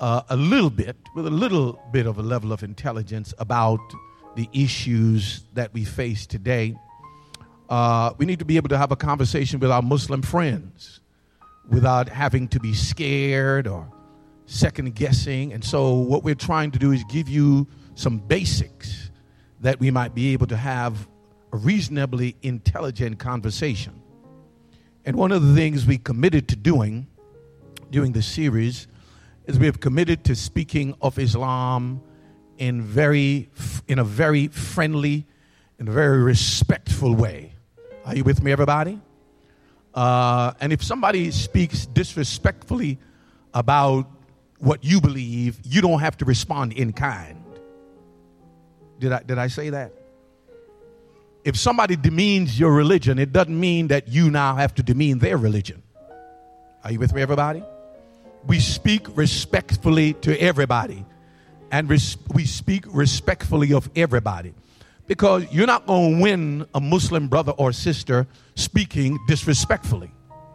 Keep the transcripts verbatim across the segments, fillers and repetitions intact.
uh, a little bit, with a little bit of a level of intelligence about the issues that we face today. Uh, we need to be able to have a conversation with our Muslim friends without having to be scared or second guessing. And so what we're trying to do is give you some basics that we might be able to have a reasonably intelligent conversation. And one of the things we committed to doing during the series is we have committed to speaking of Islam in very, in a very friendly and very respectful way. Are you with me, everybody? Uh, and if somebody speaks disrespectfully about what you believe, you don't have to respond in kind. Did I, did I say that? If somebody demeans your religion, it doesn't mean that you now have to demean their religion. Are you with me, everybody? We speak respectfully to everybody. And res- we speak respectfully of everybody. Because you're not going to win a Muslim brother or sister speaking disrespectfully.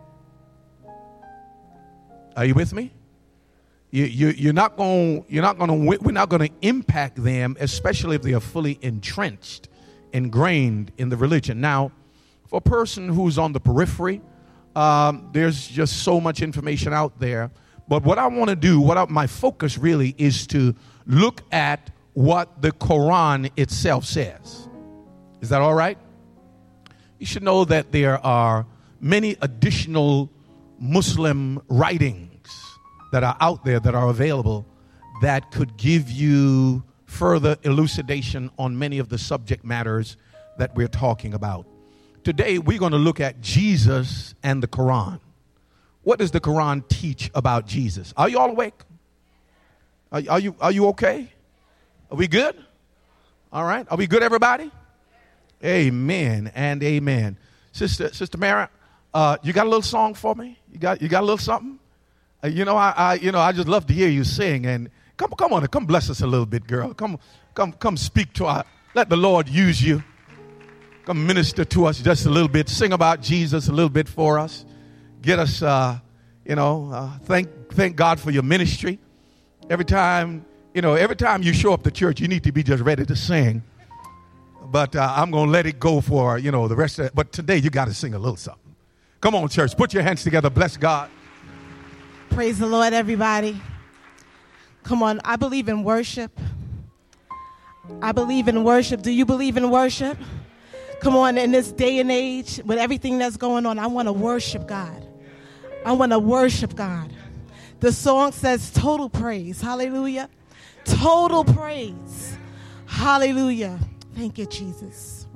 Are you with me? You, you, you're not going. You're not going to. We're not going to impact them, especially if they are fully entrenched, ingrained in the religion. Now, for a person who's on the periphery, um, there's just so much information out there. But what I want to do, what I, my focus really is to look at what the Quran itself says. Is that all right? You should know that there are many additional Muslim writings that are out there that are available that could give you further elucidation on many of the subject matters that we're talking about. Today, we're going to look at Jesus and the Quran. What does the Quran teach about Jesus? Are you all awake? Are, are you are you okay? Are we good? All right. Are we good, everybody? Amen and amen. Sister Sister Mara, uh, you got a little song for me? You got you got a little something? Uh, you know, I, I you know I just love to hear you sing. And come come on, come bless us a little bit, girl. Come come come speak to our. Let the Lord use you. Come minister to us just a little bit. Sing about Jesus a little bit for us. Get us, uh, you know, uh, thank thank God for your ministry. Every time, you know, every time you show up to church, you need to be just ready to sing. But uh, I'm going to let it go for, you know, the rest of it. But today you got to sing a little something. Come on, church. Put your hands together. Bless God. Praise the Lord, everybody. Come on. I believe in worship. I believe in worship. Do you believe in worship? Come on. In this day and age, with everything that's going on, I want to worship God. I want to worship God. The song says total praise. Hallelujah. Total praise. Hallelujah. Thank you, Jesus.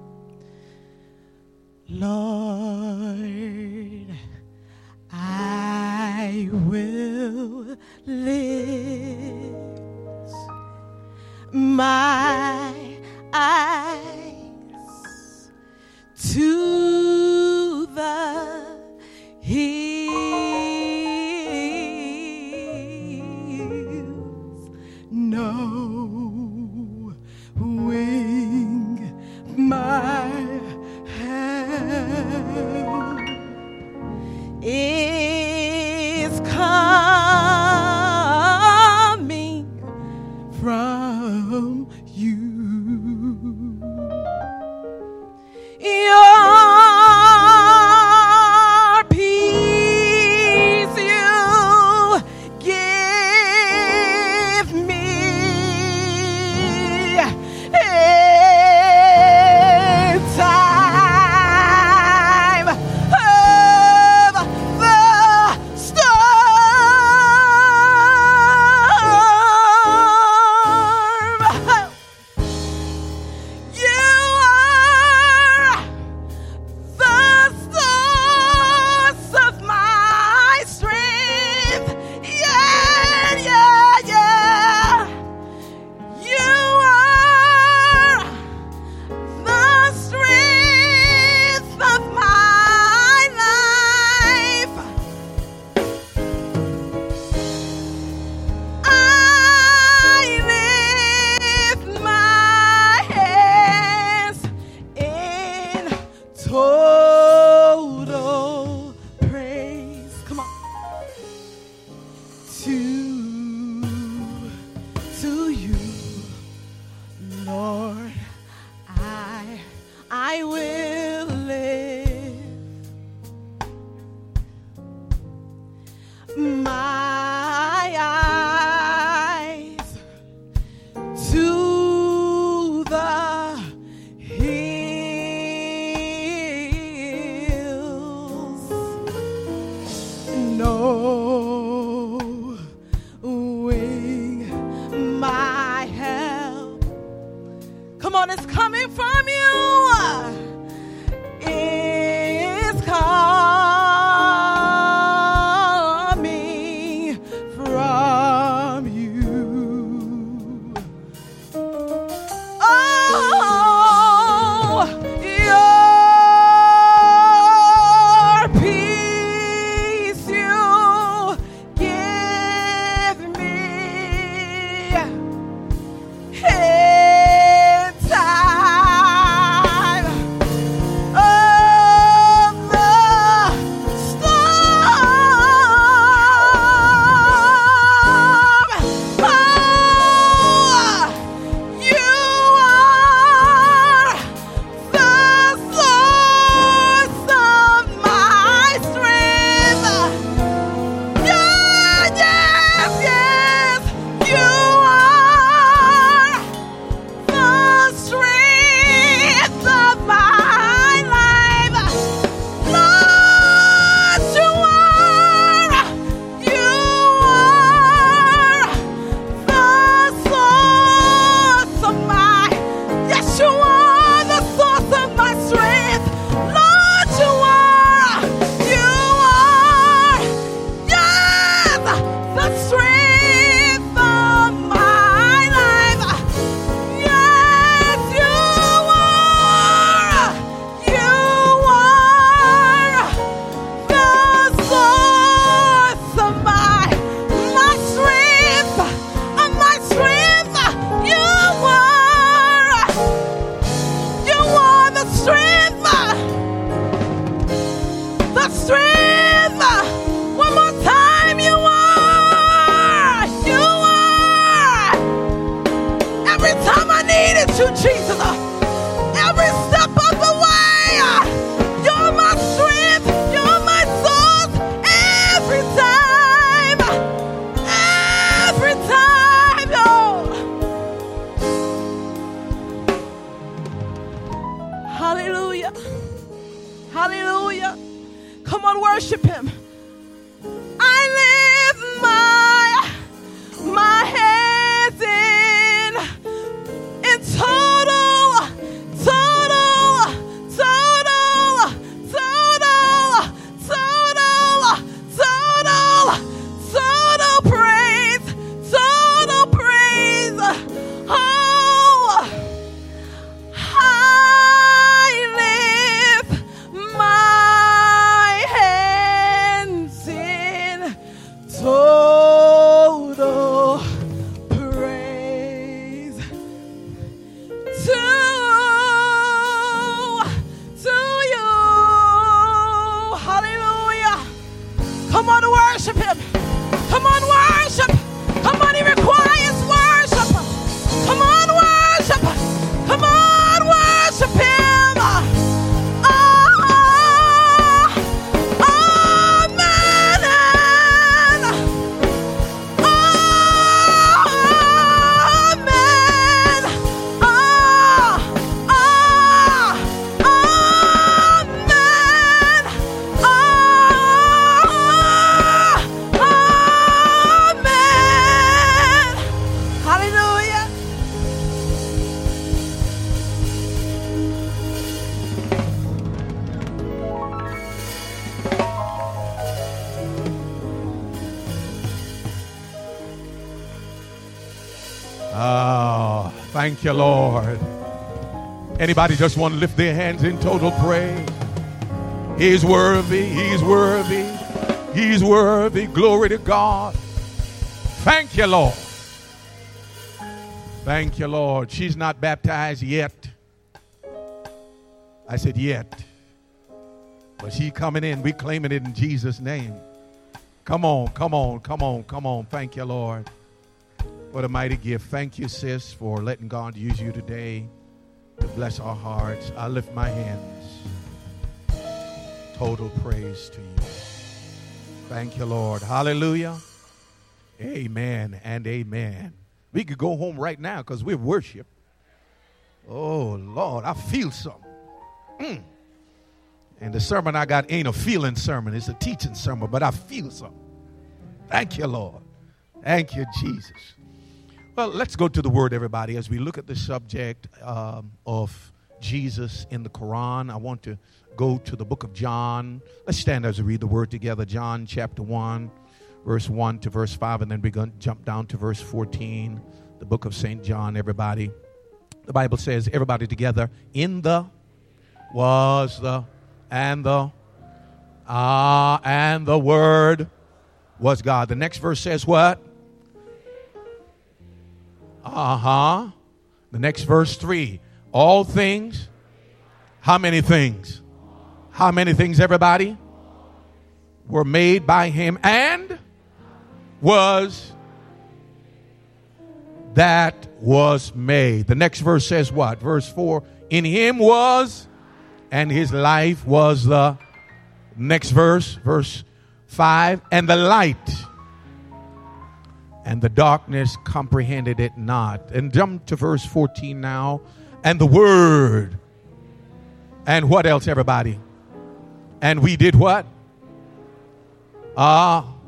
Lord, I will lift my eyes to the hills, knowing my help is coming from you. Your Oh, thank you, Lord. Anybody just want to lift their hands in total praise? He's worthy. He's worthy. He's worthy. Glory to God. Thank you, Lord. Thank you, Lord. She's not baptized yet. I said yet. But she's coming in. We claiming it in Jesus' name. Come on, come on, come on, come on. Thank you, Lord. What a mighty gift. Thank you, sis, for letting God use you today to bless our hearts. I lift my hands. Total praise to you. Thank you, Lord. Hallelujah. Amen and amen. We could go home right now because we've worshiped. Oh, Lord, I feel something. Mm. And the sermon I got ain't a feeling sermon. It's a teaching sermon, but I feel something. Thank you, Lord. Thank you, Jesus. Well, let's go to the Word, everybody, as we look at the subject um, of Jesus in the Quran. I want to go to the book of John. Let's stand as we read the Word together. John chapter one, verse one to verse five, and then we're going to jump down to verse fourteen. The book of Saint John, everybody. The Bible says, everybody together, in the was the and the ah uh, and the Word was God. The next verse says what? Uh-huh. The next verse three. All things. How many things? How many things, everybody? Were made by him and was that was made. The next verse says what? Verse four. In him was, and his life was the next verse, verse five. And the light, and the darkness comprehended it not. And jump to verse fourteen now. And the Word. And what else, everybody? And we did what? Ah. Uh,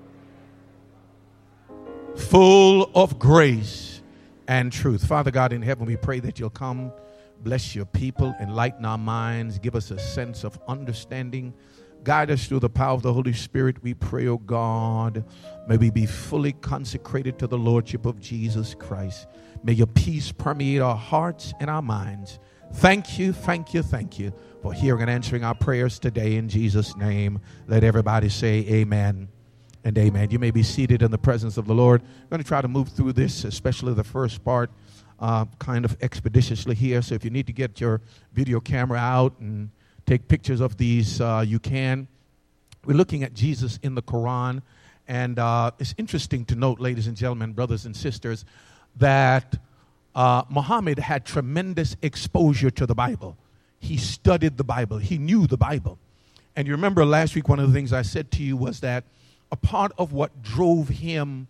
full of grace and truth. Father God in heaven, we pray that you'll come, bless your people, enlighten our minds, give us a sense of understanding. Guide us through the power of the Holy Spirit, we pray, oh God. May we be fully consecrated to the Lordship of Jesus Christ. May your peace permeate our hearts and our minds. Thank you, thank you, thank you for hearing and answering our prayers today in Jesus' name. Let everybody say amen and amen. You may be seated in the presence of the Lord. I'm going to try to move through this, especially the first part, uh, kind of expeditiously here. So if you need to get your video camera out and take pictures of these, uh, you can. We're looking at Jesus in the Quran. And uh, it's interesting to note, ladies and gentlemen, brothers and sisters, that uh, Muhammad had tremendous exposure to the Bible. He studied the Bible. He knew the Bible. And you remember last week, one of the things I said to you was that a part of what drove him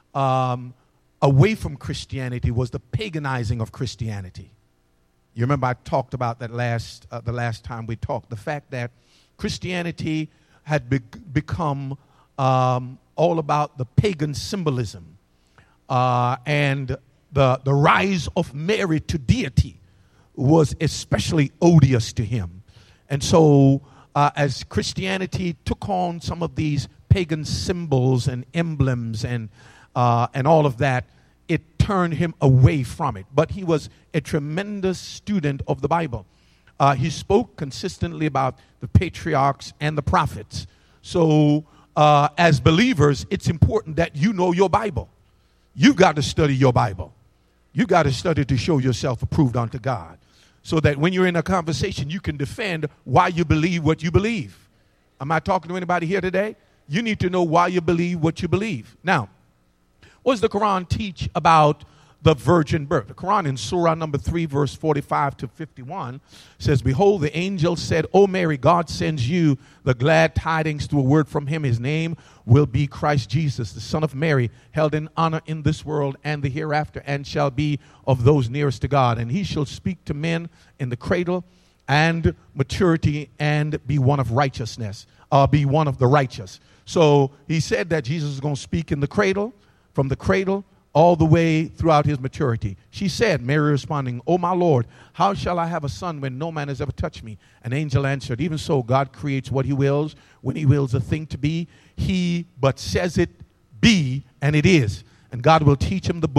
um, away from Christianity was the paganizing of Christianity. You remember I talked about that last uh, the last time we talked. The fact that Christianity had be- become um, all about the pagan symbolism uh, and the, the rise of Mary to deity was especially odious to him. And so uh, as Christianity took on some of these pagan symbols and emblems and uh, and all of that, it turned him away from it. But he was a tremendous student of the Bible. Uh, he spoke consistently about the patriarchs and the prophets. So uh, as believers, it's important that you know your Bible. You've got to study your Bible. You've got to study to show yourself approved unto God, so that when you're in a conversation, you can defend why you believe what you believe. Am I talking to anybody here today? You need to know why you believe what you believe. Now, what does the Quran teach about the virgin birth? The Quran in Surah number three, verse forty-five to fifty-one says, behold, the angel said, O Mary, God sends you the glad tidings through a word from him. His name will be Christ Jesus, the Son of Mary, held in honor in this world and the hereafter, and shall be of those nearest to God. And he shall speak to men in the cradle and maturity and be one of righteousness, uh, be one of the righteous. So he said that Jesus is going to speak in the cradle, from the cradle all the way throughout his maturity. She said, Mary responding, O my Lord, how shall I have a son when no man has ever touched me? An angel answered, even so, God creates what he wills. When he wills a thing to be, he but says it be, and it is. And God will teach him the book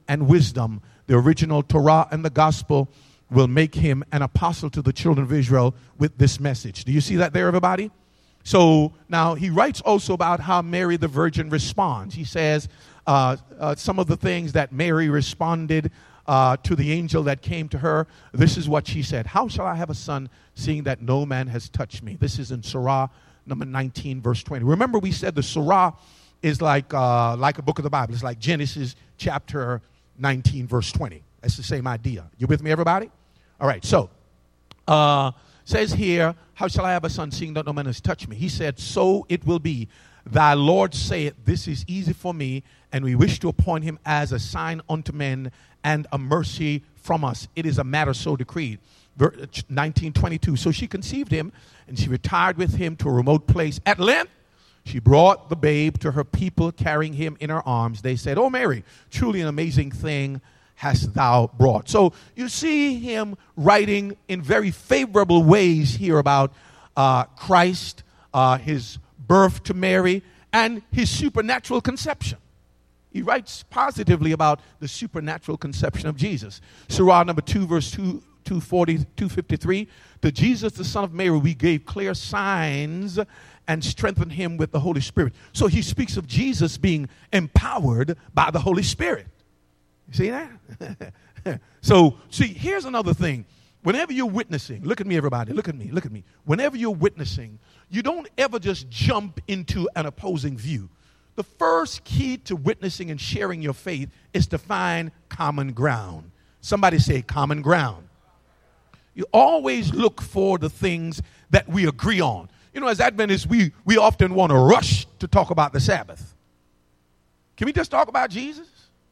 and wisdom. The original Torah and the gospel will make him an apostle to the children of Israel with this message. Do you see that there, everybody? So now he writes also about how Mary the Virgin responds. He says uh, uh, some of the things that Mary responded uh, to the angel that came to her. This is what she said. How shall I have a son, seeing that no man has touched me? This is in Surah number nineteen, verse twenty. Remember, we said the Surah is like uh, like a book of the Bible. It's like Genesis chapter nineteen, verse twenty. That's the same idea. You with me, everybody? All right, so uh, says here, how shall I have a son, seeing that no man has touched me? He said, so it will be. Thy Lord saith, this is easy for me, and we wish to appoint him as a sign unto men and a mercy from us. It is a matter so decreed. nineteen twenty-two. So she conceived him, and she retired with him to a remote place. At length, she brought the babe to her people, carrying him in her arms. They said, oh, Mary, truly an amazing thing hast thou brought. So you see him writing in very favorable ways here about uh, Christ, uh, his birth to Mary, and his supernatural conception. He writes positively about the supernatural conception of Jesus. Surah number two, verse two, two forty, two fifty-three. To Jesus, the Son of Mary, we gave clear signs and strengthened him with the Holy Spirit. So he speaks of Jesus being empowered by the Holy Spirit. You see that? So, see, here's another thing. Whenever you're witnessing, look at me, everybody, look at me, look at me. Whenever you're witnessing, you don't ever just jump into an opposing view. The first key to witnessing and sharing your faith is to find common ground. Somebody say common ground. You always look for the things that we agree on. You know, as Adventists, we, we often want to rush to talk about the Sabbath. Can we just talk about Jesus?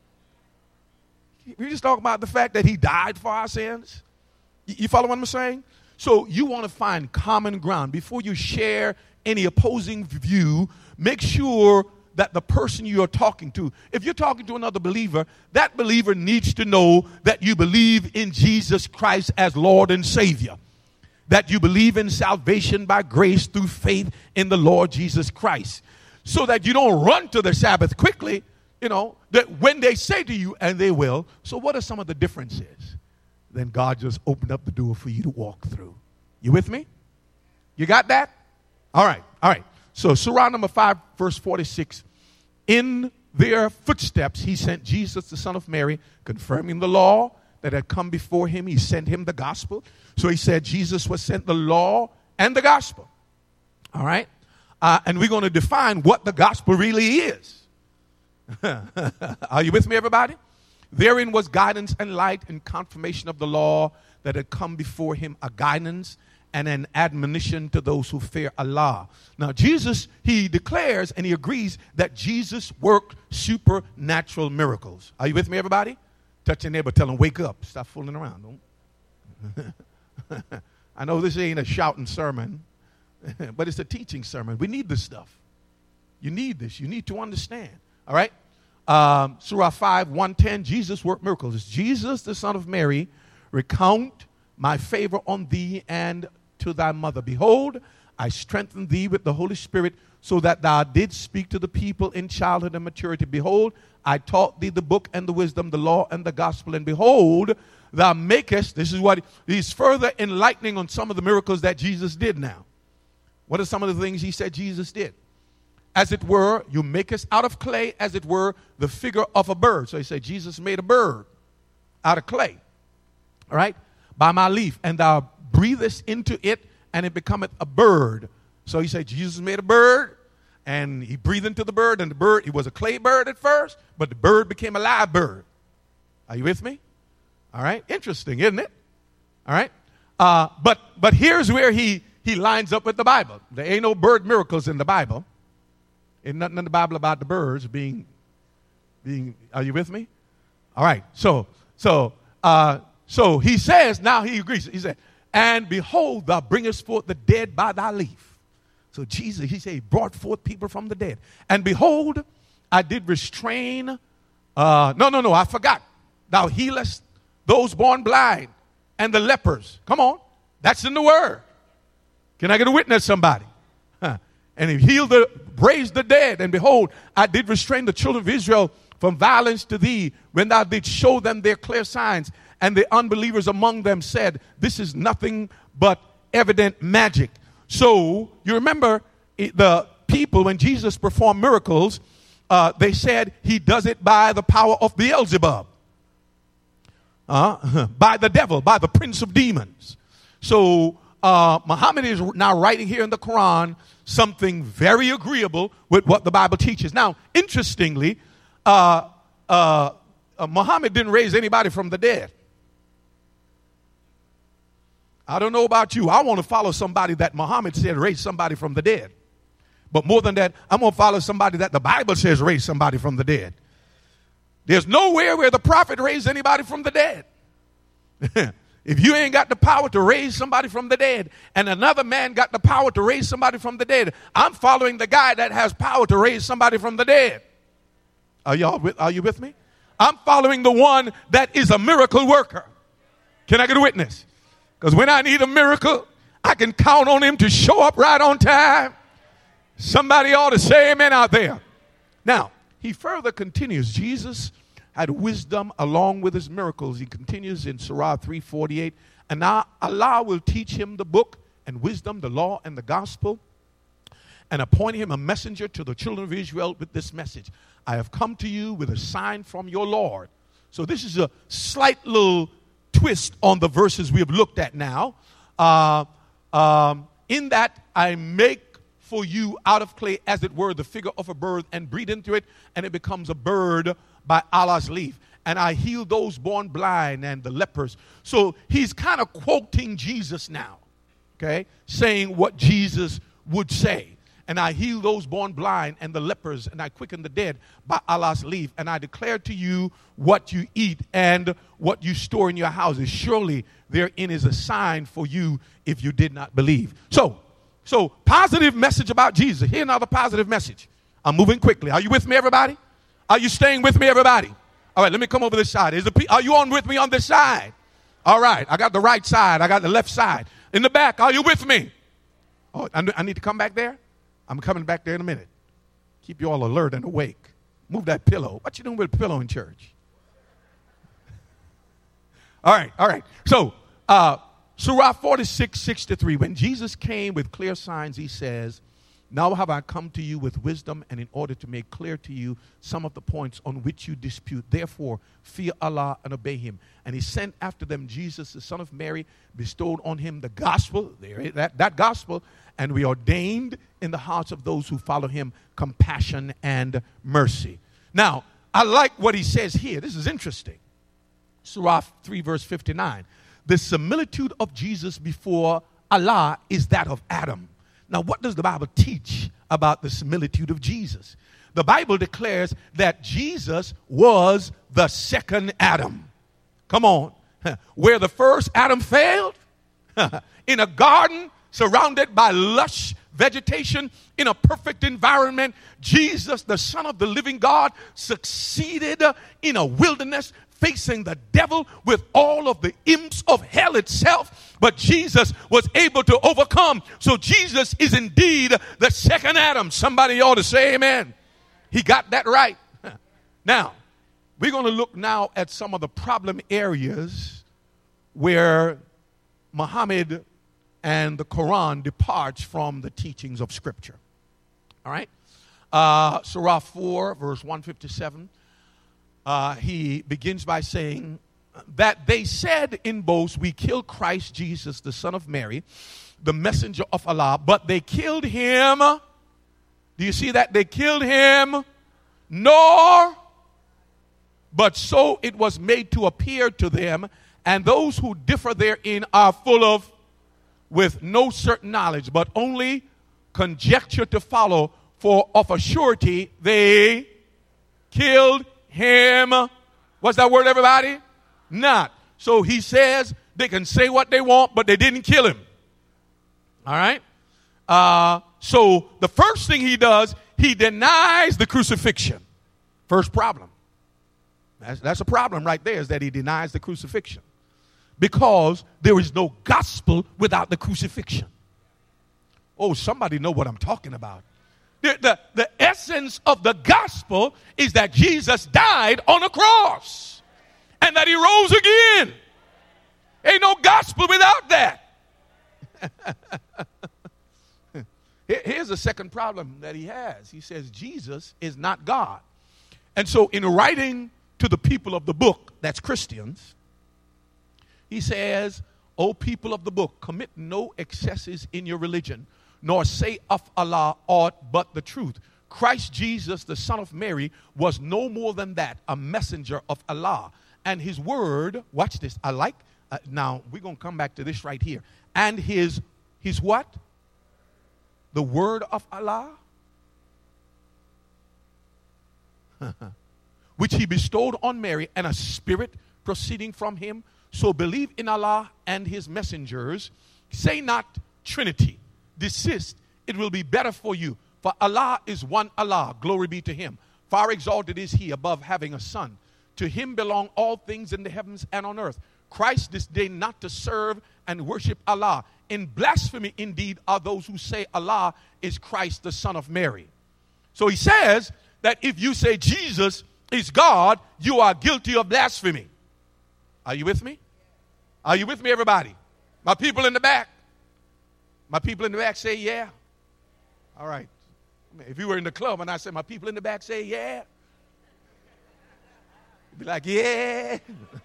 Can we just talk about the fact that he died for our sins? You follow what I'm saying? So you want to find common ground. Before you share any opposing view, make sure that the person you're talking to, if you're talking to another believer, that believer needs to know that you believe in Jesus Christ as Lord and Savior. That you believe in salvation by grace through faith in the Lord Jesus Christ. So that you don't run to the Sabbath quickly, you know, that when they say to you, and they will, so what are some of the differences? Then God just opened up the door for you to walk through. You with me? You got that? All right, all right. So Surah number five, verse forty-six. In their footsteps, he sent Jesus, the son of Mary, confirming the law that had come before him. He sent him the gospel. So he said Jesus was sent the law and the gospel. All right? Uh, and we're going to define what the gospel really is. Are you with me, everybody? Therein was guidance and light and confirmation of the law that had come before him, a guidance and an admonition to those who fear Allah. Now, Jesus, he declares and he agrees that Jesus worked supernatural miracles. Are you with me, everybody? Touch your neighbor, tell them, wake up. Stop fooling around. Don't. I know this ain't a shouting sermon, but it's a teaching sermon. We need this stuff. You need this. You need to understand. All right? Um, Surah five, one ten, Jesus worked miracles. It's Jesus, the son of Mary, recount my favor on thee and to thy mother. Behold, I strengthened thee with the Holy Spirit, so that thou didst speak to the people in childhood and maturity. Behold, I taught thee the book and the wisdom, the law and the gospel. And behold, thou makest, this is what he's further enlightening on some of the miracles that Jesus did now. What are some of the things he said Jesus did? As it were, you makest out of clay, as it were, the figure of a bird. So he said Jesus made a bird out of clay. All right? By my leaf, and thou breathest into it, and it becometh a bird. So he said Jesus made a bird, and he breathed into the bird, and the bird, it was a clay bird at first, but the bird became a live bird. Are you with me? All right? Interesting, isn't it? All right? Uh, but but here's where he, he lines up with the Bible. There ain't no bird miracles in the Bible. Ain't nothing in the Bible about the birds being, being, are you with me? All right, so, so, uh, so he says, now he agrees. He said, and behold, thou bringest forth the dead by thy leaf. So Jesus, he said, he brought forth people from the dead. And behold, I did restrain, uh, no, no, no, I forgot. Thou healest those born blind and the lepers. Come on, that's in the word. Can I get a witness, somebody? Huh. and he healed the, raised the dead. And behold, I did restrain the children of Israel from violence to thee, when thou didst show them their clear signs. And the unbelievers among them said, this is nothing but evident magic. So you remember it, the people, when Jesus performed miracles, uh, they said he does it by the power of Beelzebub, uh, by the devil, by the prince of demons. So uh, Muhammad is now writing here in the Quran something very agreeable with what the Bible teaches. Now, interestingly, uh, uh, uh, Muhammad didn't raise anybody from the dead. I don't know about you. I want to follow somebody that Muhammad said raised somebody from the dead. But more than that, I'm going to follow somebody that the Bible says raised somebody from the dead. There's nowhere where the prophet raised anybody from the dead. If you ain't got the power to raise somebody from the dead, and another man got the power to raise somebody from the dead, I'm following the guy that has power to raise somebody from the dead. Are y'all with, are you with me? I'm following the one that is a miracle worker. Can I get a witness? Because when I need a miracle, I can count on him to show up right on time. Somebody ought to say amen out there. Now, he further continues. Jesus had wisdom along with his miracles. He continues in Surah three forty-eight. And now Allah will teach him the book and wisdom, the law and the gospel, and appoint him a messenger to the children of Israel with this message. I have come to you with a sign from your Lord. So this is a slight little twist on the verses we have looked at now. Uh, um, in that I make for you out of clay, as it were, the figure of a bird, and breathe into it, and it becomes a bird by Allah's leave. And I heal those born blind and the lepers. So he's kind of quoting Jesus now, okay, saying what Jesus would say. And I heal those born blind and the lepers, and I quicken the dead by Allah's leave. And I declare to you what you eat and what you store in your houses. Surely therein is a sign for you if you did not believe. So, so positive message about Jesus. Here another positive message. I'm moving quickly. Are you with me, everybody? Are you staying with me, everybody? All right, let me come over this side. Is the, are you on with me on this side? All right, I got the right side. I got the left side. In the back, are you with me? Oh, I, I need to come back there? I'm coming back there in a minute. Keep you all alert and awake. Move that pillow. What you doing with a pillow in church? All right, all right. So, uh, Surah forty-six, six to three. When Jesus came with clear signs, he says, now have I come to you with wisdom, and in order to make clear to you some of the points on which you dispute. Therefore, fear Allah and obey him. And he sent after them Jesus, the son of Mary, bestowed on him the gospel, there, that, that gospel, and we ordained in the hearts of those who follow him compassion and mercy. Now, I like what he says here. This is interesting. Surah three, verse fifty-nine. The similitude of Jesus before Allah is that of Adam. Now, what does the Bible teach about the similitude of Jesus? The Bible declares that Jesus was the second Adam. Come on. Where the first Adam failed, in a garden surrounded by lush vegetation, in a perfect environment, Jesus, the Son of the living God, succeeded in a wilderness, facing the devil with all of the imps of hell itself, but Jesus was able to overcome. So Jesus is indeed the second Adam. Somebody ought to say amen. He got that right. Now, we're going to look now at some of the problem areas where Muhammad and the Quran departs from the teachings of Scripture. All right? Uh, Surah four, verse one fifty-seven. Uh, he begins by saying that they said in boast, we killed Christ Jesus, the son of Mary, the messenger of Allah, but they killed him. Do you see that? They killed him, nor, but so it was made to appear to them, and those who differ therein are full of, with no certain knowledge, but only conjecture to follow, for of a surety they killed him. What's that word, everybody? Not. So he says they can say what they want, but they didn't kill him. All right? Uh, so the first thing he does, he denies the crucifixion. First problem. That's, that's a problem right there, is that he denies the crucifixion. Because there is no gospel without the crucifixion. Oh, somebody know what I'm talking about. The, the, the essence of the gospel is that Jesus died on a cross and that he rose again. Ain't no gospel without that. Here's the second problem that he has. He says Jesus is not God. And so in writing to the people of the book, that's Christians, he says, O people of the book, commit no excesses in your religion, nor say of Allah aught but the truth. Christ Jesus, the son of Mary, was no more than that, a messenger of Allah. And his word, watch this, I like, uh, now we're going to come back to this right here. And his, his what? The word of Allah, which he bestowed on Mary, and a spirit proceeding from him. So believe in Allah and his messengers. Say not Trinity. Desist. It will be better for you. For Allah is one Allah. Glory be to him. Far exalted is he above having a son. To him belong all things in the heavens and on earth. Christ disdained not to serve and worship Allah. In blasphemy indeed are those who say Allah is Christ the son of Mary. So he says that if you say Jesus is God, you are guilty of blasphemy. Are you with me? Are you with me, everybody? My people in the back. My people in the back say yeah. All right. If you were in the club and I said my people in the back say yeah, you'd be like, yeah.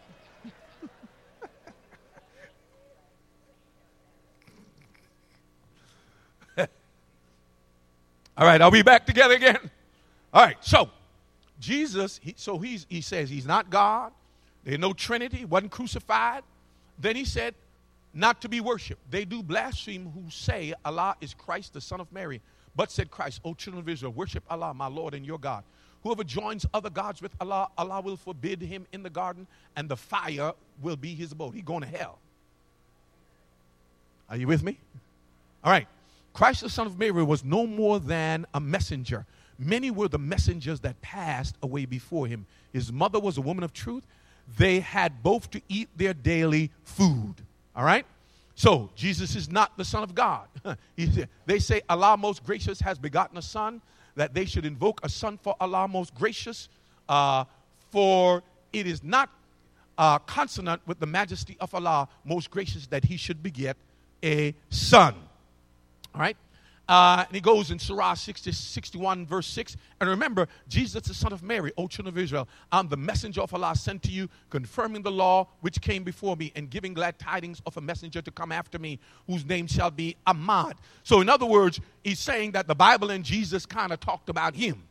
All right, are we back together again? All right, so Jesus, he, so he's, he says he's not God. There's no Trinity, wasn't crucified. Then he said not to be worshipped. They do blaspheme who say Allah is Christ, the son of Mary. But said Christ, O children of Israel, worship Allah, my Lord and your God. Whoever joins other gods with Allah, Allah will forbid him in the garden, and the fire will be his abode. He's going to hell. Are you with me? All right. Christ, the son of Mary, was no more than a messenger. Many were the messengers that passed away before him. His mother was a woman of truth. They had both to eat their daily food. All right? So, Jesus is not the Son of God. He, they say Allah most gracious has begotten a son, that they should invoke a son for Allah most gracious, uh, for it is not uh, consonant with the majesty of Allah most gracious that he should beget a son. All right? Uh, and he goes in Surah sixty, sixty-one, verse six. And remember, Jesus, the son of Mary, O children of Israel, I'm the messenger of Allah sent to you, confirming the law which came before me, and giving glad tidings of a messenger to come after me, whose name shall be Ahmad. So in other words, he's saying that the Bible and Jesus kind of talked about him.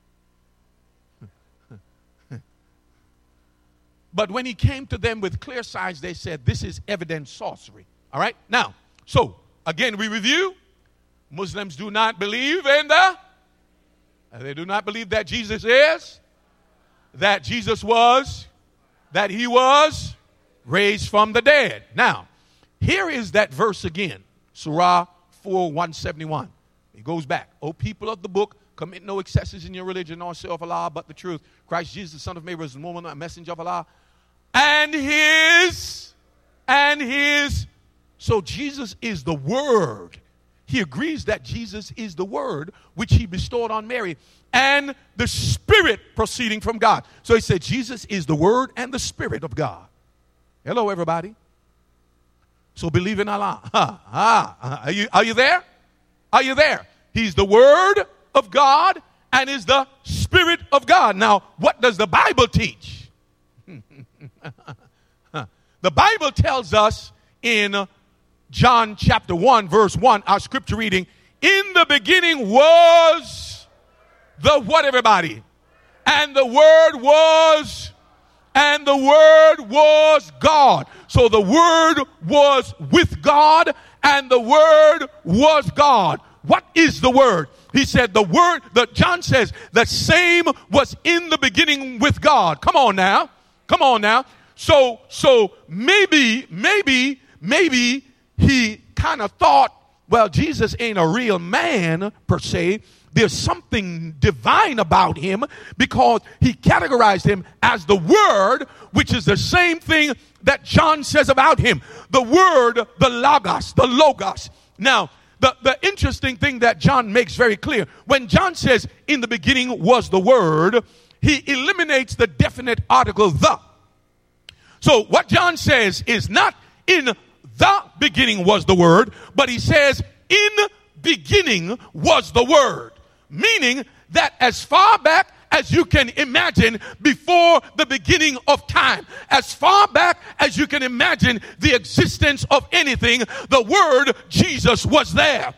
But when he came to them with clear signs, they said, this is evident sorcery. All right? Now, so, again, we review. Muslims do not believe in the, they do not believe that Jesus is, that Jesus was, that he was raised from the dead. Now, here is that verse again, Surah four, one seventy-one. It goes back. O people of the book, commit no excesses in your religion, nor say of Allah but the truth. Christ Jesus, the son of Mary, was a messenger of Allah. And his, and his, so Jesus is the Word. He agrees that Jesus is the Word which he bestowed on Mary and the Spirit proceeding from God. So he said Jesus is the Word and the Spirit of God. Hello, everybody. So believe in Allah. Ah, ah, are you, are you there? Are you there? He's the Word of God and is the Spirit of God. Now, what does the Bible teach? The Bible tells us in John chapter one, verse one, our scripture reading, in the beginning was the what, everybody? And the Word was, and the Word was God. So the Word was with God, and the Word was God. What is the Word? He said the Word, that John says, the same was in the beginning with God. Come on now. Come on now. So, so maybe, maybe, maybe, he kind of thought, well, Jesus ain't a real man per se. There's something divine about him because he categorized him as the Word, which is the same thing that John says about him. The Word, the Logos, the Logos. Now, the, the interesting thing that John makes very clear, when John says, in the beginning was the Word, he eliminates the definite article, the. So what John says is not in the beginning was the Word, but he says, in beginning was the Word. Meaning that as far back as you can imagine before the beginning of time, as far back as you can imagine the existence of anything, the Word Jesus was there.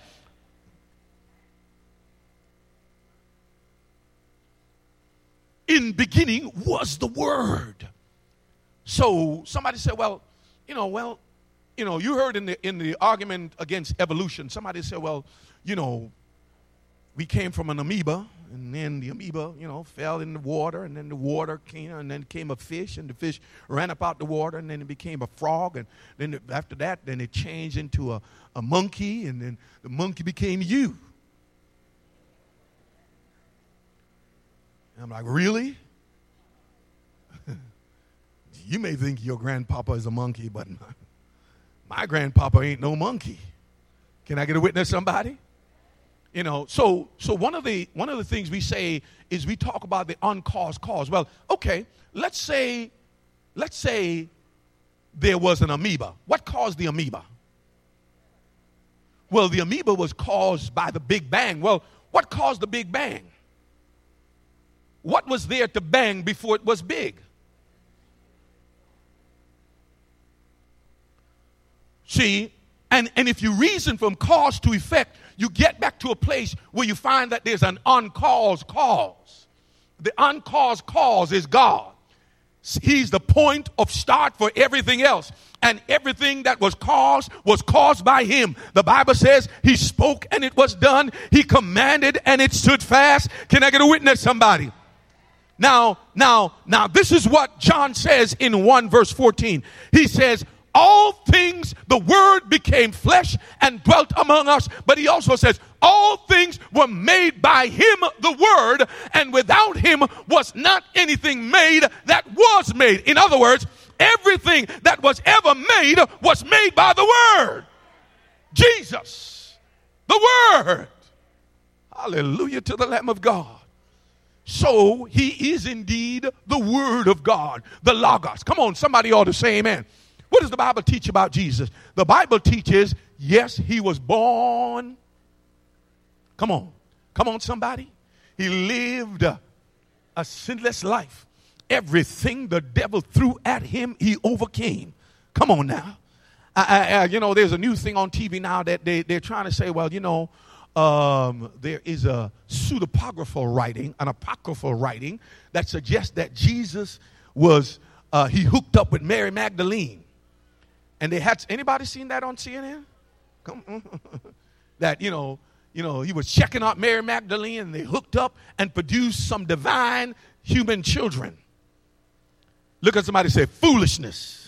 In beginning was the Word. So somebody said, well, you know, well, you know, you heard in the in the argument against evolution, somebody said, well, you know, we came from an amoeba, and then the amoeba, you know, fell in the water, and then the water came, and then came a fish, and the fish ran up out the water, and then it became a frog, and then after that, then it changed into a, a monkey, and then the monkey became you. And I'm like, really? You may think your grandpapa is a monkey, but my, my grandpapa ain't no monkey. Can I get a witness, somebody? You know, so so one of the one of the things we say is we talk about the uncaused cause. Well, okay, let's say let's say there was an amoeba. What caused the amoeba? Well, the amoeba was caused by the Big Bang. Well, what caused the Big Bang? What was there to bang before it was big? See, and, and if you reason from cause to effect, you get back to a place where you find that there's an uncaused cause. The uncaused cause is God. He's the point of start for everything else. And everything that was caused was caused by him. The Bible says he spoke and it was done. He commanded and it stood fast. Can I get a witness, somebody? Now, now, now, this is what John says in one verse fourteen. He says, all things, the Word became flesh and dwelt among us. But he also says, all things were made by him, the Word, and without him was not anything made that was made. In other words, everything that was ever made was made by the Word. Jesus, the Word. Hallelujah to the Lamb of God. So he is indeed the Word of God, the Logos. Come on, somebody ought to say amen. What does the Bible teach about Jesus? The Bible teaches, yes, he was born. Come on. Come on, somebody. He lived a, a sinless life. Everything the devil threw at him, he overcame. Come on now. I, I, I, you know, there's a new thing on T V now that they, they're trying to say, well, you know, um, there is a pseudepigraphal writing, an apocryphal writing that suggests that Jesus was, uh, he hooked up with Mary Magdalene. And they had, anybody seen that on C N N? Come on. That, you know, you know, he was checking out Mary Magdalene and they hooked up and produced some divine human children. Look at somebody say, foolishness.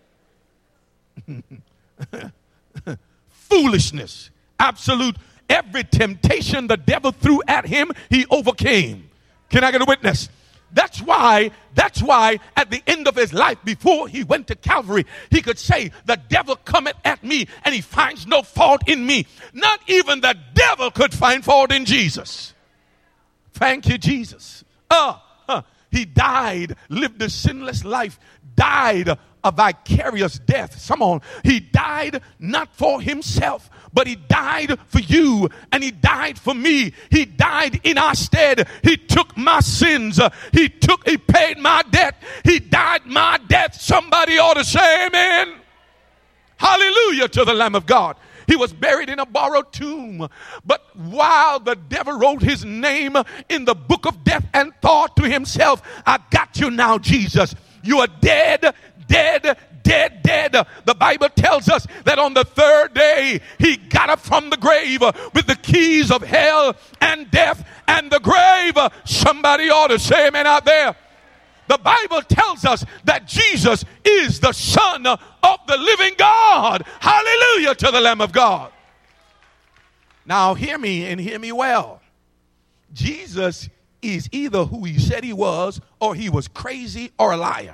Foolishness. Absolute. Every temptation the devil threw at him, he overcame. Can I get a witness? That's why, that's why at the end of his life, before he went to Calvary, he could say, the devil cometh at me and he finds no fault in me. Not even the devil could find fault in Jesus. Thank you, Jesus. Uh, uh, he died, lived a sinless life, died a vicarious death. Come on. He died not for himself, but he died for you and he died for me. He died in our stead. He took my sins. He took, he paid my debt. He died my death. Somebody ought to say amen. Hallelujah to the Lamb of God. He was buried in a borrowed tomb. But while the devil wrote his name in the book of death and thought to himself, I got you now, Jesus. You are dead, dead, dead, dead. The Bible tells us that on the third day, he got up from the grave with the keys of hell and death and the grave. Somebody ought to say amen out there. The Bible tells us that Jesus is the Son of the living God. Hallelujah to the Lamb of God. Now hear me and hear me well. Jesus is either who he said he was, or he was crazy or a liar.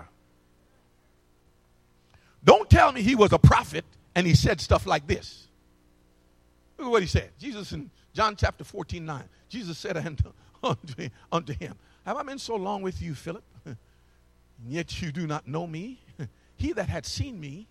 Don't tell me he was a prophet and he said stuff like this. Look at what he said. Jesus in John chapter fourteen, nine. Jesus said unto, unto, unto him, have I been so long with you, Philip? And yet you do not know me? He that had seen me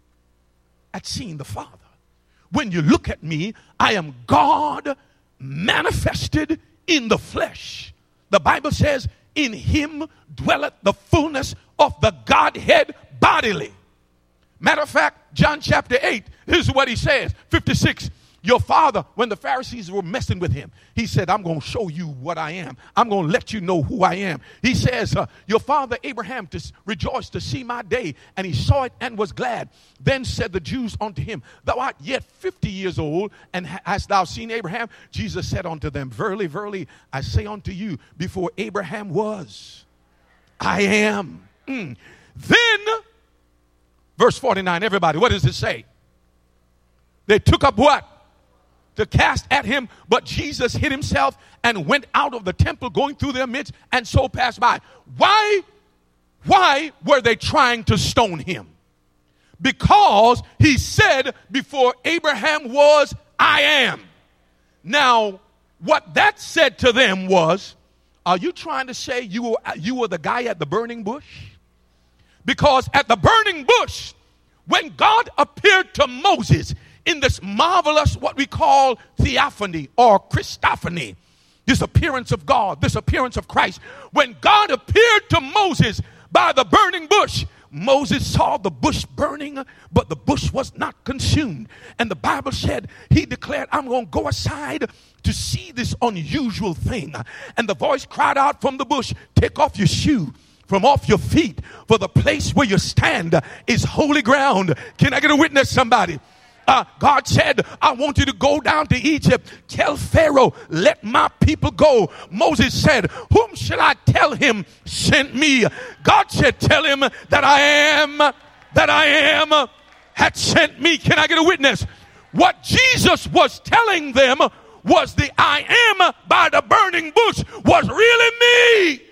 had seen the Father. When you look at me, I am God manifested in the flesh. The Bible says, in him dwelleth the fullness of the Godhead bodily. Matter of fact, John chapter eight, this is what he says, fifty-six. Your father, when the Pharisees were messing with him, he said, I'm going to show you what I am. I'm going to let you know who I am. He says, uh, your father Abraham to rejoiced to see my day, and he saw it and was glad. Then said the Jews unto him, thou art yet fifty years old, and hast thou seen Abraham? Jesus said unto them, verily, verily, I say unto you, before Abraham was, I am. Mm. Then, verse forty-nine, everybody, what does it say? They took up what? To cast at him, but Jesus hid himself and went out of the temple, going through their midst, and so passed by. Why, why were they trying to stone him? Because he said, before Abraham was, I am. Now, what that said to them was, are you trying to say you were, you were the guy at the burning bush? Because at the burning bush, when God appeared to Moses, in this marvelous, what we call theophany or Christophany, this appearance of God, this appearance of Christ. When God appeared to Moses by the burning bush, Moses saw the bush burning, but the bush was not consumed. And the Bible said, he declared, I'm going to go aside to see this unusual thing. And the voice cried out from the bush, take off your shoe from off your feet, for the place where you stand is holy ground. Can I get a witness, somebody? Uh, God said, I want you to go down to Egypt. Tell Pharaoh, let my people go. Moses said, whom shall I tell him sent me? God said, tell him that I am, that I am, had sent me. Can I get a witness? What Jesus was telling them was the I am by the burning bush was really me.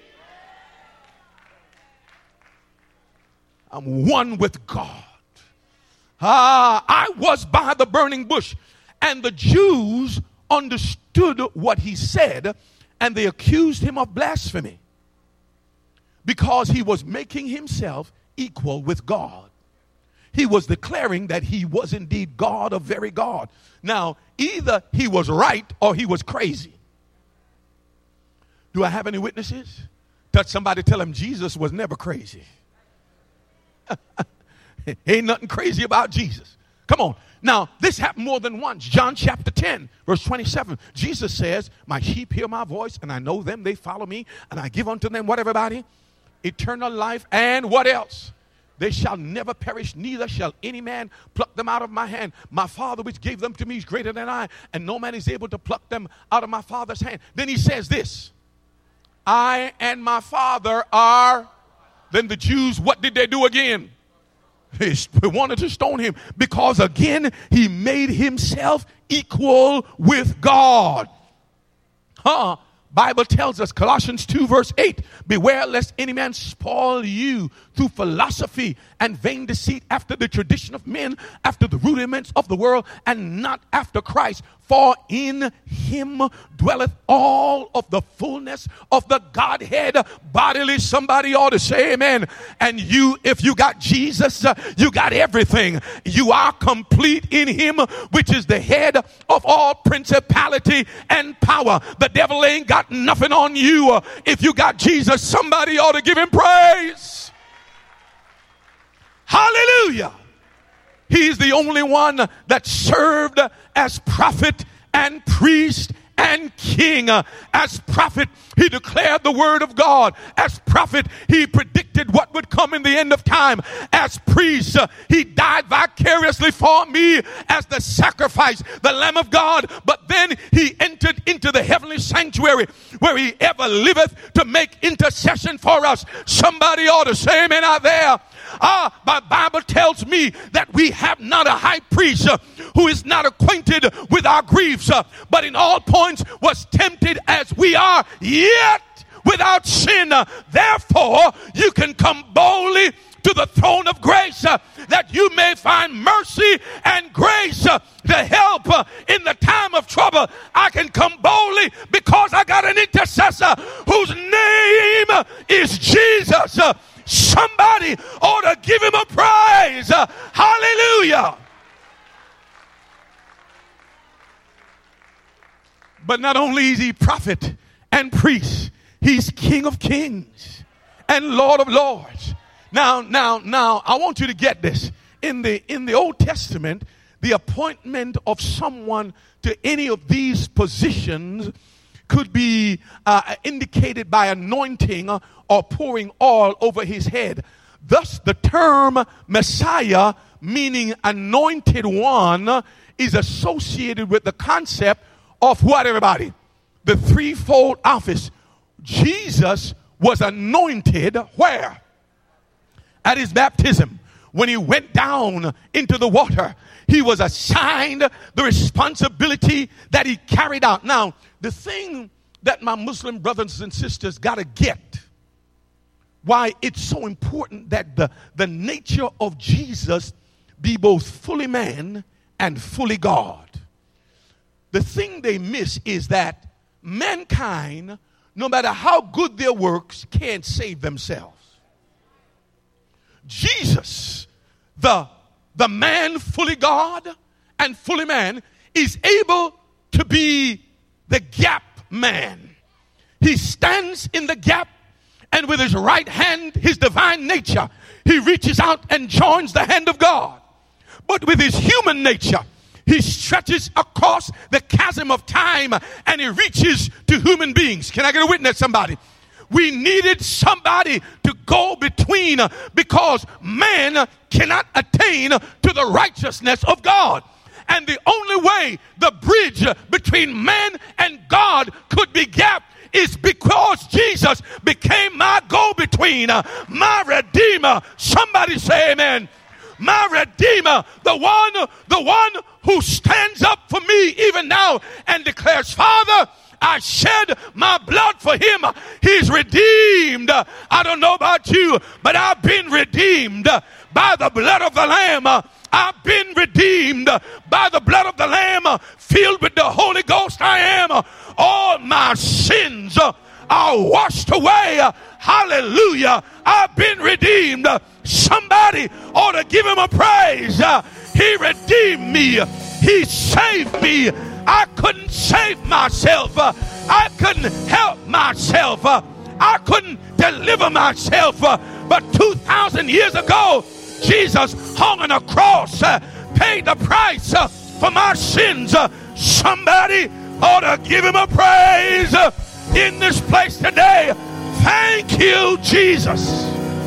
I'm one with God. Ah, I was by the burning bush. And the Jews understood what he said, and they accused him of blasphemy because he was making himself equal with God. He was declaring that he was indeed God, a very God. Now, either he was right or he was crazy. Do I have any witnesses? Touch somebody, tell him Jesus was never crazy. Ain't nothing crazy about Jesus. Come on. Now, this happened more than once. John chapter ten, verse twenty-seven. Jesus says, my sheep hear my voice, and I know them, they follow me, and I give unto them, what everybody? Eternal life, and what else? They shall never perish, neither shall any man pluck them out of my hand. My Father which gave them to me is greater than I, and no man is able to pluck them out of my Father's hand. Then he says this, I and my Father are. Then the Jews, what did they do again? They wanted to stone him because again, he made himself equal with God. Huh? Bible tells us, Colossians two verse eight, beware lest any man spoil you through philosophy and vain deceit after the tradition of men, after the rudiments of the world, and not after Christ. For in him dwelleth all of the fullness of the Godhead bodily. Somebody ought to say amen. And you, if you got Jesus, uh, you got everything. You are complete in him, which is the head of all principality and power. The devil ain't got nothing on you. Uh, if you got Jesus, somebody ought to give him praise. Hallelujah. He's the only one that served as prophet and priest and king. As prophet, he declared the word of God. As prophet, he predicted what would come in the end of time. As priest, he died vicariously for me as the sacrifice, the Lamb of God. But then he entered into the heavenly sanctuary where he ever liveth to make intercession for us. Somebody ought to say amen out there. Ah, my Bible tells me that we have not a high priest uh, who is not acquainted with our griefs, uh, but in all points was tempted as we are, yet without sin. Uh, therefore, you can come boldly to the throne of grace uh, that you may find mercy and grace uh, to help uh, in the time of trouble. I can come boldly because I got an intercessor whose name uh, is Jesus. Uh, somebody ought to give him a praise. Uh, hallelujah. But not only is he prophet and priest, he's King of kings and Lord of lords. Now, now, now, I want you to get this. In the, in the Old Testament, the appointment of someone to any of these positions could be uh, indicated by anointing or pouring oil over his head. Thus, the term Messiah, meaning anointed one, is associated with the concept of what, everybody? The threefold office. Jesus was anointed where? At his baptism. When he went down into the water, he was assigned the responsibility that he carried out. Now, the thing that my Muslim brothers and sisters got to get, why it's so important that the, the nature of Jesus be both fully man and fully God. The thing they miss is that mankind, no matter how good their works, can't save themselves. Jesus, the, the man fully God and fully man, is able to be the gap man. He stands in the gap, and with his right hand, his divine nature, he reaches out and joins the hand of God. But with his human nature, he stretches across the chasm of time and he reaches to human beings. Can I get a witness, somebody? We needed somebody to go between because man cannot attain to the righteousness of God. And the only way the bridge between man and God could be gapped is because Jesus became my go-between, my Redeemer. Somebody say amen. My Redeemer, the one, the one who stands up for me even now and declares, Father, I shed my blood for him. He's redeemed. I don't know about you, but I've been redeemed by the blood of the Lamb. I've been redeemed by the blood of the Lamb. Filled with the Holy Ghost I am. All my sins are washed away. Hallelujah. I've been redeemed. Somebody ought to give him a praise. He redeemed me. He saved me. I couldn't save myself. I couldn't help myself. I couldn't deliver myself. But two thousand years ago, Jesus hung on a cross, paid the price for my sins. Somebody ought to give him a praise in this place today. Thank you, Jesus.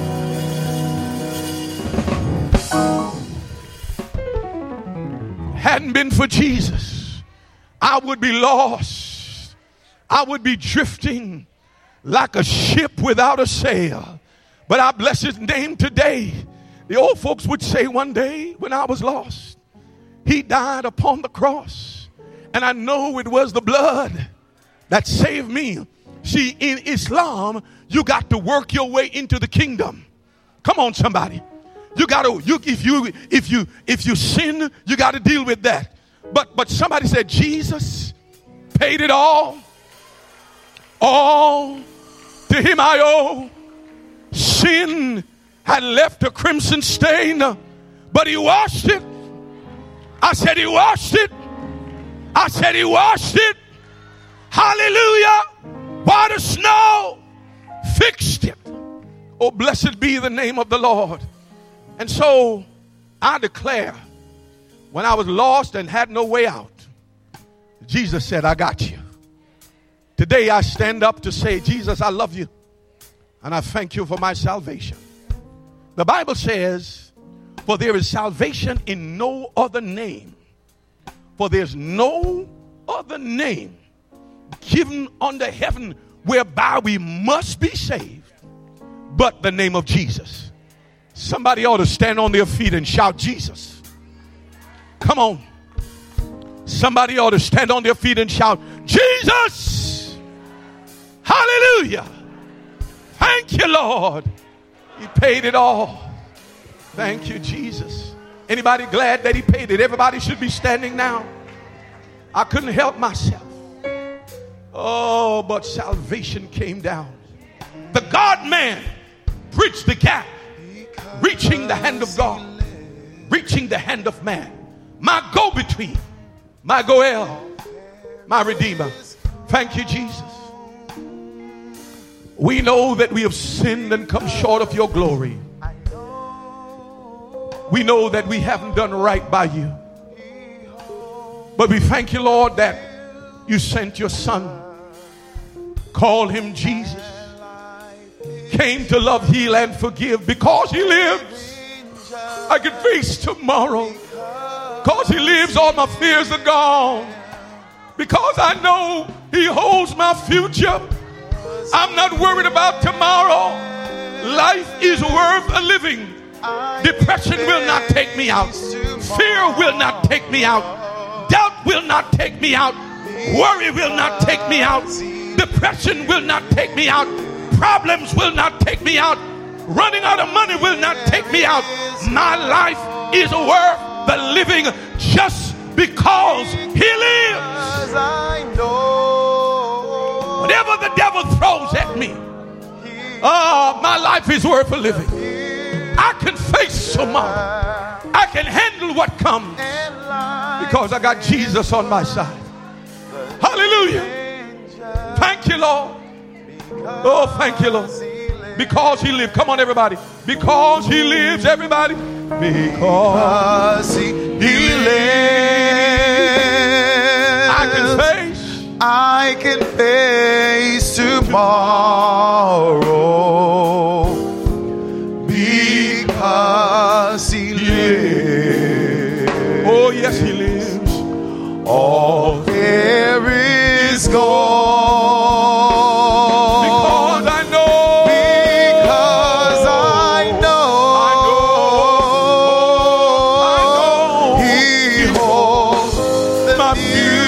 Hadn't been for Jesus, I would be lost. I would be drifting like a ship without a sail. But I bless his name today. The old folks would say one day when I was lost, he died upon the cross. And I know it was the blood that saved me. See, in Islam, you got to work your way into the kingdom. Come on, somebody. You got to, you, if you, if you, if you sin, you got to deal with that. But, but somebody said, Jesus paid it all. All to him I owe. Sin had left a crimson stain, but he washed it. I said he washed it. I said he washed it. Hallelujah. White as snow, fixed it. Oh, blessed be the name of the Lord. And so I declare, when I was lost and had no way out, Jesus said, I got you. Today I stand up to say, Jesus, I love you. And I thank you for my salvation. The Bible says, for there is salvation in no other name. For there's no other name given under heaven whereby we must be saved but the name of Jesus. Somebody ought to stand on their feet and shout Jesus. Come on. Somebody ought to stand on their feet and shout Jesus. Hallelujah. Thank you, Lord. He paid it all. Thank you, Jesus. Anybody glad that he paid it? Everybody should be standing now. I couldn't help myself. Oh, but salvation came down. The God-man bridged the gap, reaching the hand of God, reaching the hand of man. My go-between, my Goel, my Redeemer. Thank you, Jesus. We know that we have sinned and come short of your glory. We know that we haven't done right by you. But we thank you, Lord, that you sent your son, called him Jesus, came to love, heal, and forgive. Because he lives, I can face tomorrow. Because he lives, all my fears are gone. Because I know he holds my future, I'm not worried about tomorrow. Life is worth a living. Depression will not take me out. Fear will not take me out. Doubt will not take me out. Worry will not take me out. Depression will not take me out. Problems will not take me out. Running out of money will not take me out. My life is worth the living just because he lives. Whatever the devil throws at me, oh, my life is worth a living. I can face tomorrow. I can handle what comes because I got Jesus on my side. Hallelujah. Thank you, Lord. Oh, thank you, Lord. Because he lives. Come on, everybody. Because he lives, everybody. Because he, he lives. I can face. I can face tomorrow. Because he lives. Oh, yes, he lives. All fear is gone. Because I know. Because I know. I know. He holds the My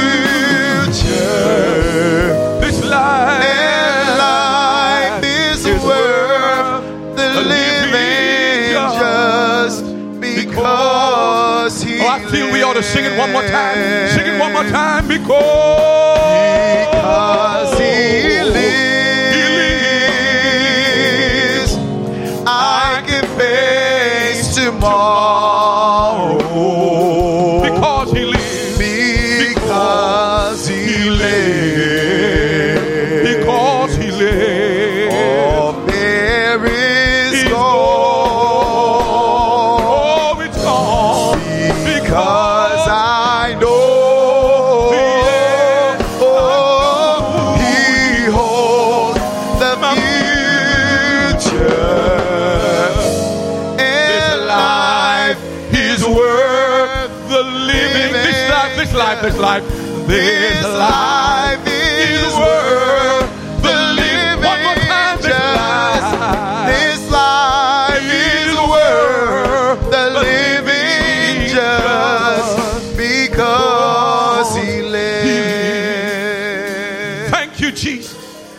future. This life. And life is worth the living just because he Oh, I feel we ought to sing it one more time. Sing it one more time. Because, because he lives, I can face tomorrow. because he lives. Because he lives. Because he lives. All fear is He's gone. Oh, it's gone. Because I know. Oh, he holds the future. And life is worth the living. This life, this life, this life. This life is worth the living. One more time, this just. life. This life is worth the living just because he lives. Thank you, Jesus.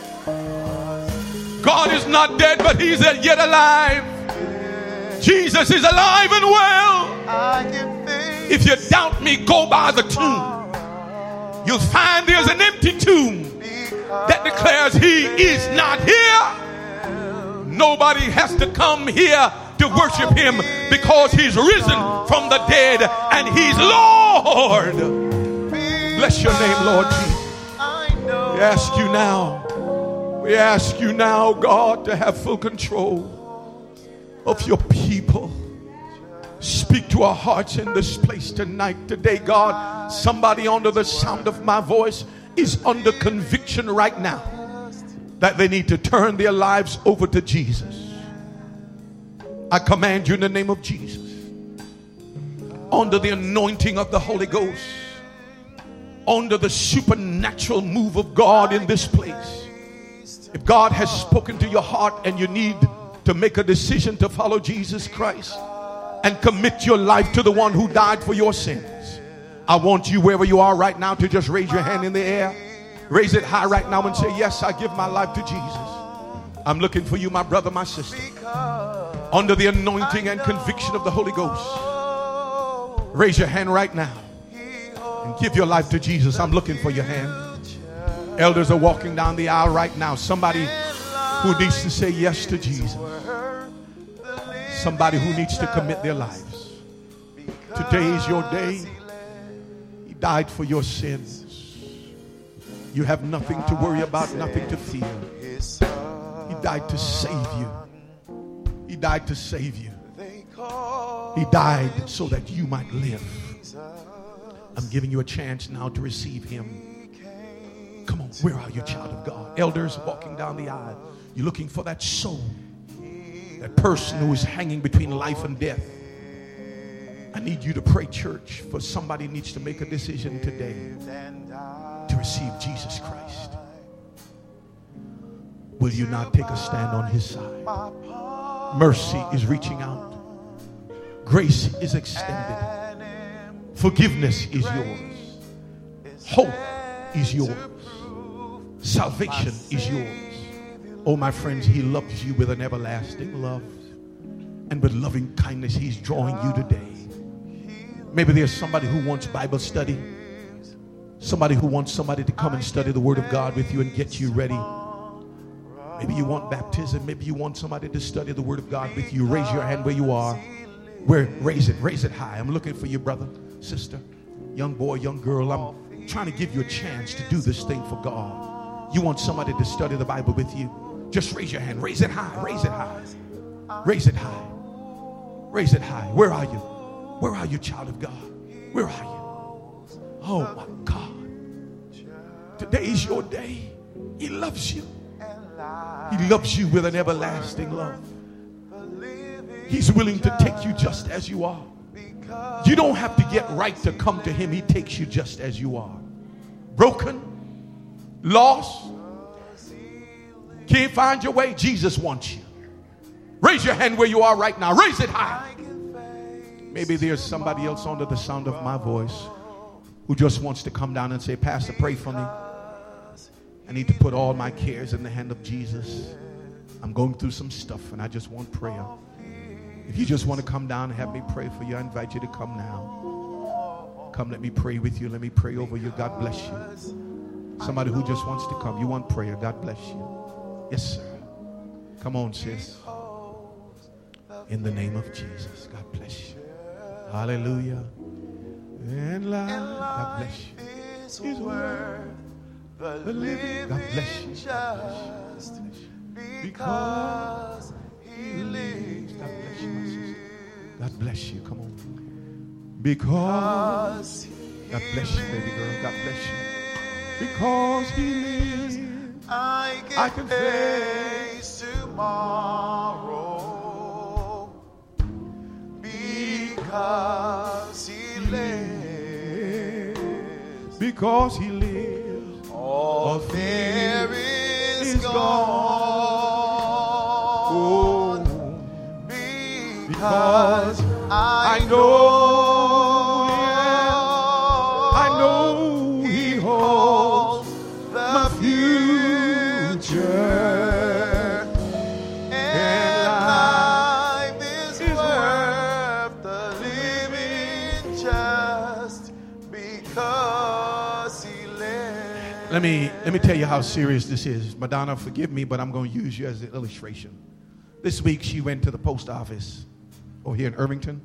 God is not dead, but he's yet alive. Jesus is alive and well. I can face If you doubt me, go by the tomb. You'll find there's an empty tomb that declares he is not here. Nobody has to come here to worship him because he's risen from the dead and he's Lord. Bless your name, Lord Jesus. We ask you now, we ask you now, God, to have full control of your people. Speak to our hearts in this place tonight. Today, God, somebody under the sound of my voice is under conviction right now that they need to turn their lives over to Jesus. I command you in the name of Jesus, under the anointing of the Holy Ghost, under the supernatural move of God in this place. If God has spoken to your heart and you need to make a decision to follow Jesus Christ and commit your life to the one who died for your sins, I want you, wherever you are right now, to just raise your hand in the air. Raise it high right now and say, yes, I give my life to Jesus. I'm looking for you, my brother, my sister. Under the anointing and conviction of the Holy Ghost. Raise your hand right now and give your life to Jesus. I'm looking for your hand. Elders are walking down the aisle right now. Somebody who needs to say yes to Jesus. Somebody who needs to commit their lives. Today is your day. He died for your sins. You have nothing to worry about, nothing to fear. He died to save you. He died to save you. He died so that you might live. I'm giving you a chance now to receive him. Come on, where are you, child of God? Elders walking down the aisle. You're looking for that soul, that person who is hanging between life and death. I need you to pray, church, for somebody needs to make a decision today to receive Jesus Christ. Will you not take a stand on his side? Mercy is reaching out. Grace is extended. Forgiveness is yours. Hope is yours. Salvation is yours. Oh, my friends, he loves you with an everlasting love. And with loving kindness, he's drawing you today. Maybe there's somebody who wants Bible study. Somebody who wants somebody to come and study the Word of God with you and get you ready. Maybe you want baptism. Maybe you want somebody to study the Word of God with you. Raise your hand where you are. Where, raise it. Raise it high. I'm looking for you, brother, sister, young boy, young girl. I'm trying to give you a chance to do this thing for God. You want somebody to study the Bible with you? Just raise your hand. Raise it high. Raise it high. Raise it high. Raise it high. Where are you? Where are you, child of God? Where are you? Oh, my God. Today is your day. He loves you. He loves you with an everlasting love. He's willing to take you just as you are. You don't have to get right to come to him. He takes you just as you are. Broken, lost, can't find your way. Jesus wants you. Raise your hand where you are right now. Raise it high. Maybe there's somebody else under the sound of my voice who just wants to come down and say, Pastor, pray for me. I need to put all my cares in the hand of Jesus. I'm going through some stuff and I just want prayer. If you just want to come down and have me pray for you, I invite you to come now. Come, let me pray with you. Let me pray over you. God bless you. Somebody who just wants to come. You want prayer. God bless you. Yes, sir. Come on, sis. In the name of Jesus. God bless you. Hallelujah. And life. God bless you. His word. The living. God bless you. Just because he lives. God bless you, my sister. God bless you. Come on. Because. God bless you, baby girl. God bless you. Because he lives, I can, I can face tomorrow. Because he lives. Because he lives. All fear is gone. Oh, because I know. Let me, let me tell you how serious this is. Madonna, forgive me, but I'm going to use you as an illustration. This week, she went to the post office over here in Irvington.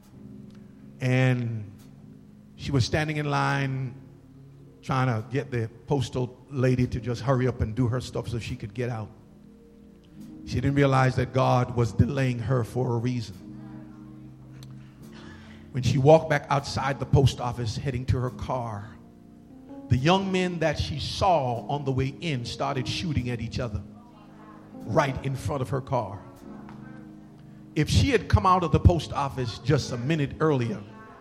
And she was standing in line trying to get the postal lady to just hurry up and do her stuff so she could get out. She didn't realize that God was delaying her for a reason. When she walked back outside the post office heading to her car, the young men that she saw on the way in started shooting at each other right in front of her car. If she had come out of the post office just a minute earlier,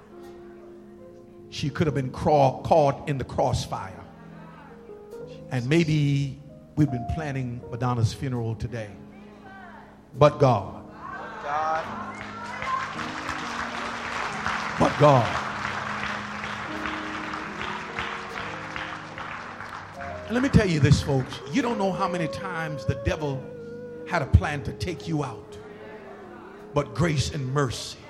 she could have been craw- caught in the crossfire. And maybe we've been planning Madonna's funeral today. But God. But God. And let me tell you this, folks. You don't know how many times the devil had a plan to take you out. But grace and mercy.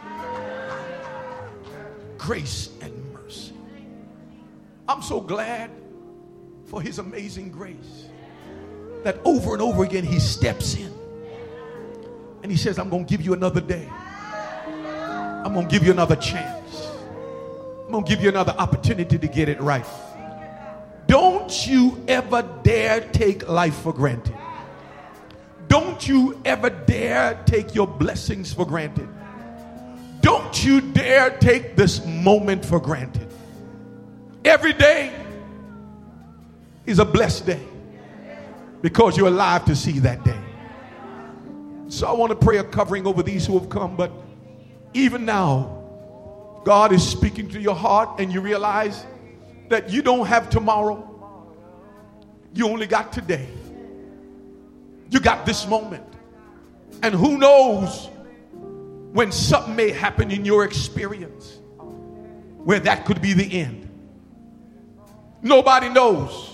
Grace and mercy. I'm so glad for his amazing grace that over and over again he steps in and he says, I'm going to give you another day. I'm going to give you another chance. I'm going to give you another opportunity to get it right. Don't you ever dare take life for granted. Don't you ever dare take your blessings for granted. Don't you dare take this moment for granted. Every day is a blessed day because you're alive to see that day. So I want to pray a covering over these who have come, but even now, God is speaking to your heart and you realize that you don't have tomorrow. You only got today. You got this moment. And who knows when something may happen in your experience where that could be the end. Nobody knows.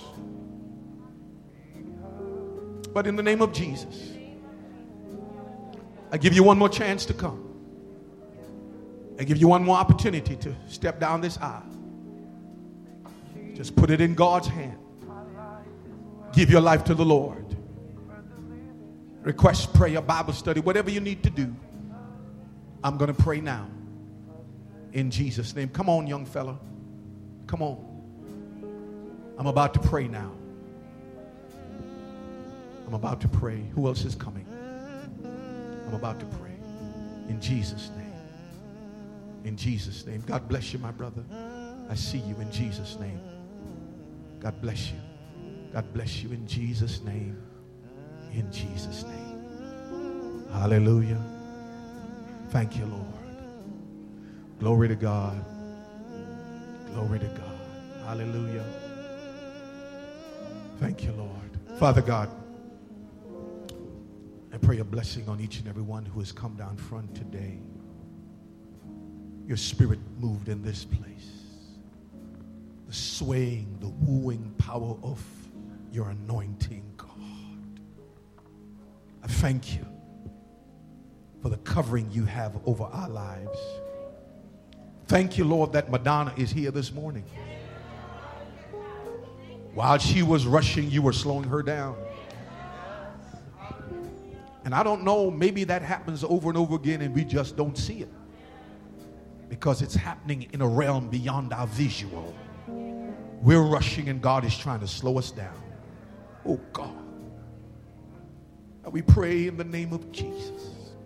But in the name of Jesus, I give you one more chance to come. I give you one more opportunity to step down this aisle. Just put it in God's hand. Give your life to the Lord. Request prayer, Bible study, whatever you need to do. I'm going to pray now. In Jesus' name. Come on, young fella. Come on. I'm about to pray now. I'm about to pray. Who else is coming? I'm about to pray. In Jesus' name. In Jesus' name. God bless you, my brother. I see you in Jesus' name. God bless you. God bless you in Jesus' name. In Jesus' name. Hallelujah. Thank you, Lord. Glory to God. Glory to God. Hallelujah. Thank you, Lord. Father God, I pray a blessing on each and every one who has come down front today. Your spirit moved in this place. The swaying, the wooing power of your anointing, God. I thank you for the covering you have over our lives. Thank you, Lord, that Madonna is here this morning. While she was rushing, you were slowing her down. And I don't know, maybe that happens over and over again and we just don't see it. Because it's happening in a realm beyond our visual. We're rushing and God is trying to slow us down. Oh God. We pray in the name of Jesus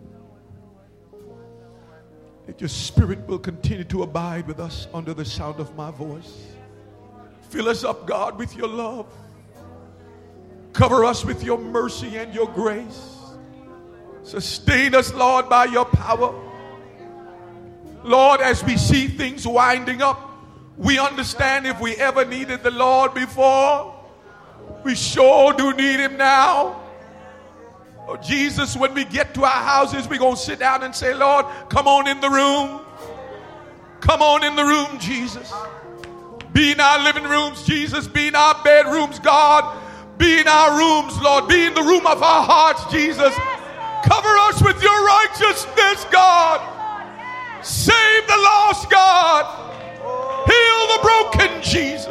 that your spirit will continue to abide with us under the sound of my voice. Fill us up, God, with your love. Cover us with your mercy and your grace. Sustain us, Lord, by your power. Lord, as we see things winding up, we understand if we ever needed the Lord before, we sure do need him now. Oh, Jesus, when we get to our houses, we're going to sit down and say, Lord, come on in the room. Come on in the room, Jesus. Be in our living rooms, Jesus. Be in our bedrooms, God. Be in our rooms, Lord. Be in the room of our hearts, Jesus. Cover us with your righteousness, God. Save the lost, God. Heal the broken, Jesus.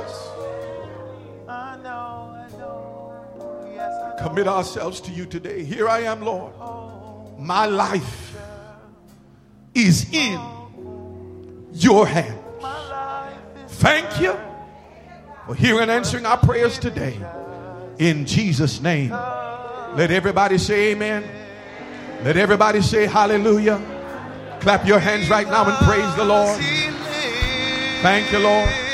Commit ourselves to you today. Here I am, Lord. My life is in your hands. Thank you for hearing and answering our prayers today. In Jesus' name. Let everybody say amen. Let everybody say hallelujah. Clap your hands right now and praise the Lord. Thank you, Lord.